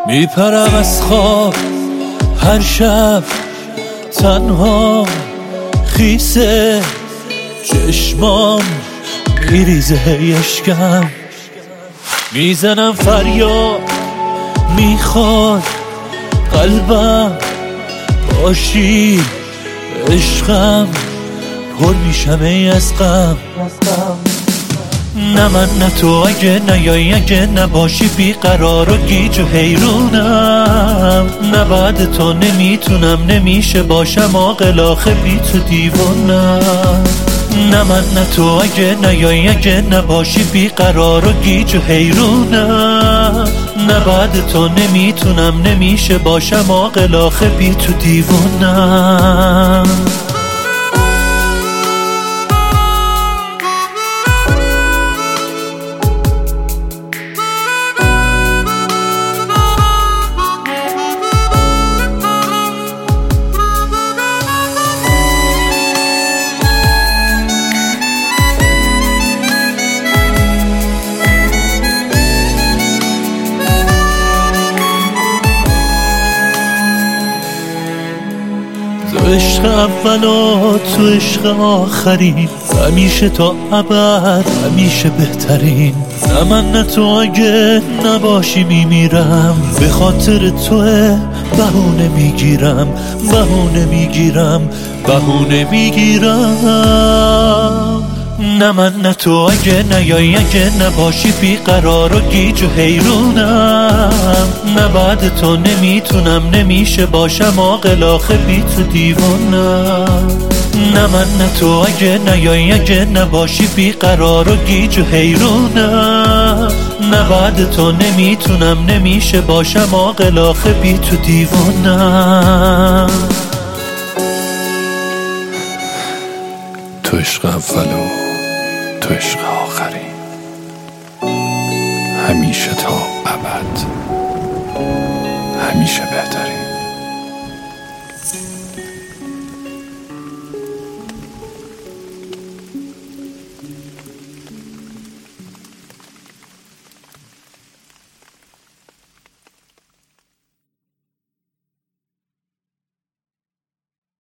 میپرم از خواب هر شب تنها، خیسه چشمام میریزه اشکم، میزنم فریاد میخواد قلبم، باشی عشقم پر میشم ای از غم. نه من نه تو، اگه نیایی اگه نباشی بیقرار و گیج و حیرونم، نه بعد تو نمیتونم نمیشه باشم عاقل آخه بی تو دیوونم. نه من نه تو، اگه نیایی اگه نباشی بیقرار و گیج و حیرونم، نه بعد تو نمیتونم نمیشه باشم عاقل آخه بی تو دیوونم. تو عشق اول و تو عشق آخرین، همیشه تا ابد همیشه بهترین. نه من نه تو، اگه نباشی میمیرم، به خاطر توه بهونه میگیرم بهونه میگیرم بهونه میگیرم. نه من نه تو، اگه نیایی اگه نباشی بیقرار و گیج و حیرونم، نه بعد تو نمیتونم نمیشه باشم عاقل آخه بی تو دیوونم. نه من نه تو، اگه نیایی اگه نباشی بیقرار و گیج و حیرونم، نه بعد تو نمیتونم نمیشه باشم عاقل آخه بی تو دیوونم. تو عشق اولو تو عشق آخری، همیشه تا ابد همیشه بهترین.